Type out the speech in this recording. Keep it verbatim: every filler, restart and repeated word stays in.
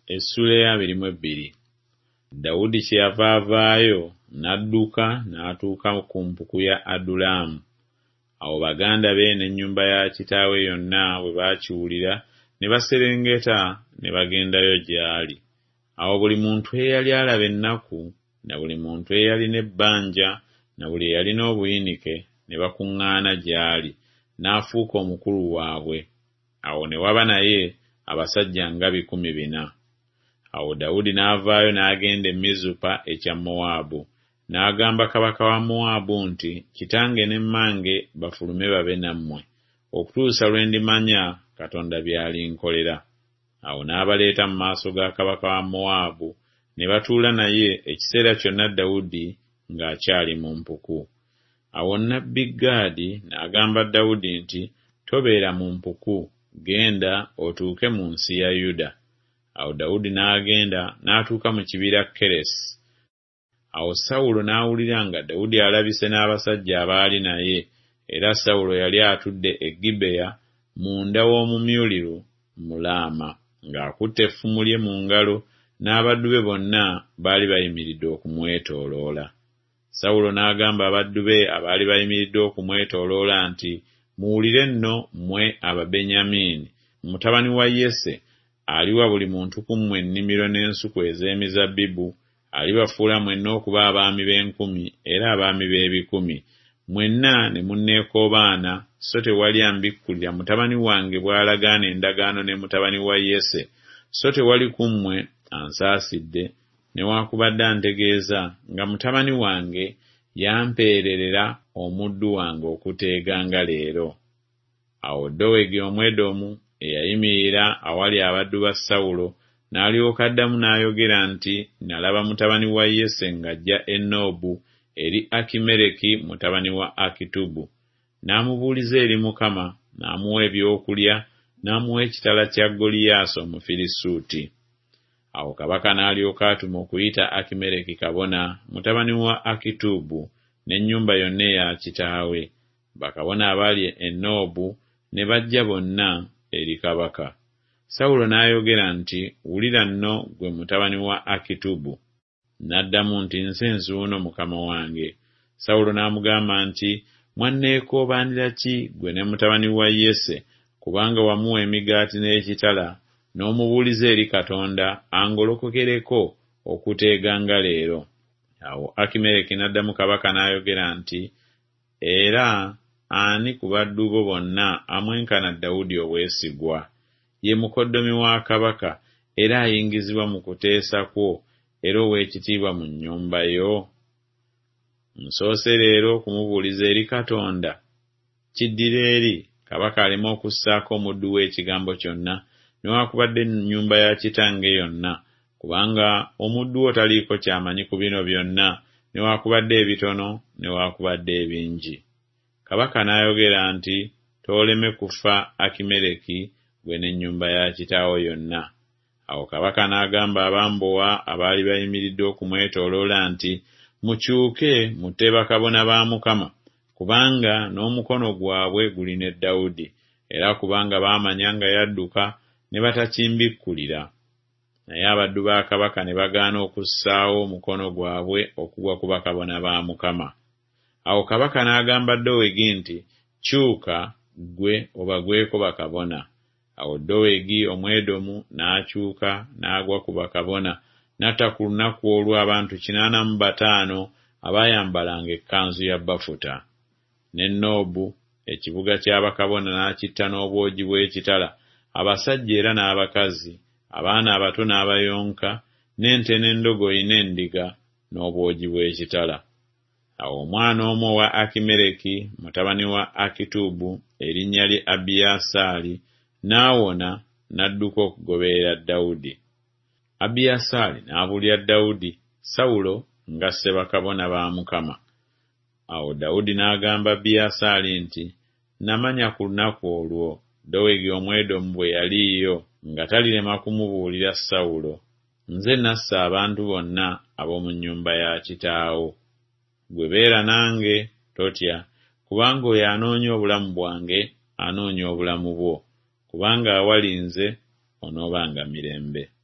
essula ya abiri mu bbiri. Dawudi kyeyava avaayo n'adduka n'atuuka ku mpuku ya Adulamu. Awo baganda be n'ennyumba ya kitaawe yonna bwe baakiwulira ne baserengeta ne bagendayo gy'ali. Awo buli muntu eyali alaba ennaku na buli muntu eyalina ebbanja na buli eyalina obuyinike ne bakuŋŋaana gy'ali, n'afuuka omukulu waabwe. Awo ne waba naye abasajja nga bikumi bina. Awo Dawudi n'avaayo n'agenda e Mizupa ekya Mowaabu, n'agamba kabaka wa Mowaabu nti, kitange ne mmange bafulume babe nammwe, okutuusa lwe ndimanya Katonda by'alinkolera. Awo n'abaleeta mu maaso ga kabaka wa Mowaabu, ne batuula naye ekiseera kyonna Dawudi ng'akyali mu mpuku. Awo nnabbi Gaadi n'agamba Dawudi nti, tobeera mu mpuku, genda otuuke mu nsi ya Yuda. Awo Dawudi n'agenda n'atuuka mu kibira Keresi. Awo Sawulo n'awulira nga Dawudi alabise n'abasajja abaali naye, era Sawulo yali atudde e Gibeya munda w'omumyuliru mu Laama, ng'akutte effumu lye mu ngalo, n'abaddu be bonna baali bayimiridde okumwetooloola. Sawulo n'agamba abaddu be abaali bayimiridde okumwetooloola nti, muwulire nno mmwe Ababenyamini, mutabani wa Yese aliwa buli muntu ku mmwe ennimiro n'ensuku ez'emizabbibu, alibafuula mwenna okuba abaami b'enkumi era abaami b'ebikumi. Mwenna ne munneekoobaana, so tewali ambikkulira mutabani wange bw'alagaana endagaano ne mutabani wa Yese, so tewali ku mmwe ansaasidde, newaakubadde antegeeza nga mutabani wange yampeererera omuddu wange okuteeganga leero. Awo Dowegi Omwedomu eyayimirira awali abaddu ba Sawulo n'alyoka addamu n'ayogera nti, nalaba mutabani wa Yese ng'ajja e Noobu eri Akimereki mutabani wa Akitubu. N'amubuuliza eri Mukama, n'amuwa ebyokulya, n'amuwa ekitala kya Goliyaasi Omufirisuuti. Awo kabaka n'alyoka atuma okuyita Akimereki kabona mutabani wa Akitubu n'ennyumba yonna eya kitaawe. Bakabona abaali e Noobu ne bajja bonna eri kabaka. Sawulo n'ayogera nti, wulira nno gwe mutabani wa Akitubu. N'addamu nti, nze nzuuno mukama wange. Sawulo n'amugamba nti, mwanneekoobaanira ki gwe ne mutabani wa Yese, kubanga wamuwa emigaati n'ekitala, n'omubuuliza eri Katonda angolokokereko okuteeganga leero. Awo Akimereki n'addamu kabaka n'ayogera nti, era ani ku baddu bo bonna amwenkana Dawudi obwesigwa? Ye mukoddomi wa kabaka era ayingizibwa mu kuteesa kwo era ow'ekitiibwa mu nnyumba yo. Nsoose leero okumubuuliza eri Katonda. Kiddira eri kabaka aleme okussaako omuddu we ekigambo kyonna, newaakubadde ennyumba ya kitange yonna, kubanga omuddu wo taliiko kyamanyi ku bino byonna, newaakubadde ebitono newaakubadde ebingi. Kabaka n'ayogera nti, tooleme kufa Akimereki gwe n'ennyumba ya kitaawo yonna. Awo kabaka n'agamba abambowa abaali bayimiridde okumwetooloola nti, mukyuke mutte bakabona ba Mukama, kubanga n'omukono gwabwe guli ne Dawudi, era kubanga baamanya nga yadduka ne batakimbikulira. Naye abaddu ba kabaka ne bagaana okussaawo omukono gwabwe okugwa ku bakabona ba Mukama. Awo kabaka n'agamba Dowegi nti, kyuka gwe obagweko bakabona. Awo Dowegi Omwedomu n'akyuka n'agwa ku bakabona, n'atta ku lunaku olwo abantu kinaana mu bataano abaayambalanga ekkanzu ya bafuta. Ne Noobu ekibuga ky'abakabona n'akitta n'obwogi bw'ekitala, abasajja era n'abakazi, abaana abato n'abayonka, n'ente n'endogoyi n'endiga n'obwogi bw'ekitala. Awo omwana omu wa Akimereki mutabani wa Akitubu erinnya lye Abiyasaali n'awona n'adduka okugoberera Dawudi. Abiyasaali n'abuulira Dawudi Sawulo ng'asse bakabona ba Mukama. Awo Dawudi n'agamba Abiyasaali nti, namanya ku lunaku olwo Dowegi Omwedomu bwe yaliiyo nga talirema kumubuulira Sawulo. Nze nassa abantu bonna ab'omu nnyumba ya kitaawo. Gwe beera nange totya, kubanga oyo anoonya obulamu bwange anoonya obulamu bwo, kubanga awali nze onoobanga mirembe.